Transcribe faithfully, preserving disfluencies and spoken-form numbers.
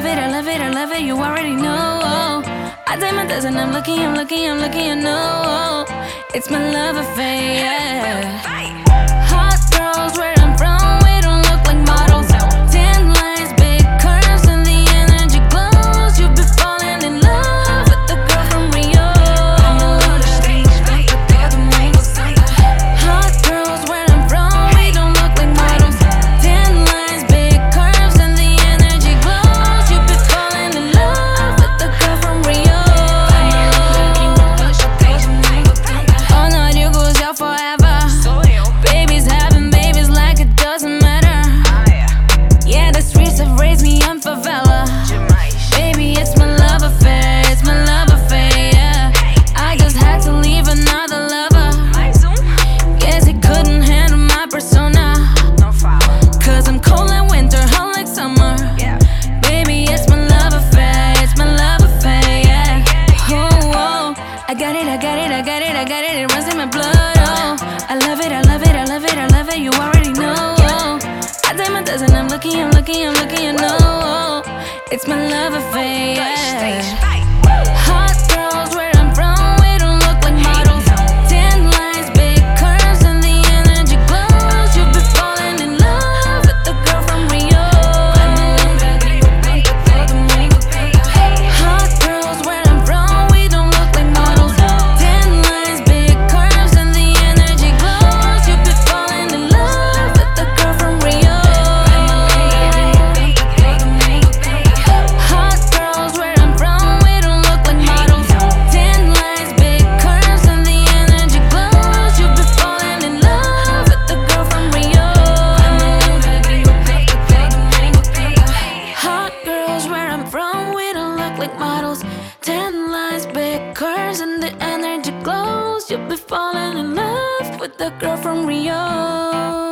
it, I love it, I love it, you already know. I did my best and I'm lucky, I'm lucky, I'm lucky, I know. It's my love affair, yeah. Hot girls where I'm from, we don't look like models. Tan lines, big curves, and the energy glows. You'll be falling in love with the girl from Rio. Hot girls where I'm from, we don't look like models. Tan lines, big curves, and the energy glows. You'll be falling in love with the girl from Rio. All night you goes out forever. Babies having babies like it doesn't matter. Yeah, the streets have raised me on favela. Baby, it's my love affair, it's my love affair, yeah. I just had to leave another lover. Guess he couldn't handle my persona. Cause I'm cold like winter, hot like summer. Baby, it's my love affair, it's my love affair, yeah. Oh, oh, I got it, I got it, I got it, I got it, it runs in my blood, oh. I love it, I love it, I love it, I love it, you already know. I did my best and I'm lucky, I'm lucky, I'm lucky, I know. It's my love affair, yeah. Hot girls where I'm from, we don't look like models. Tan lines, big curves, and the energy glows. You'll be falling in love with the girl from Rio. Hot girls where I'm from, we don't look like models. Tan lines, big curves, and the energy glows. You'll be falling in love with the girl from Rio. Hot girls where I'm from, we don't look like models. Tan lines, big curves, and the energy glows. You'll be falling in love with the girl from Rio. Hot girls where I'm from, we don't look like models. Tan lines, big curves, and the energy glows. You'll be falling in love with the girl from Rio.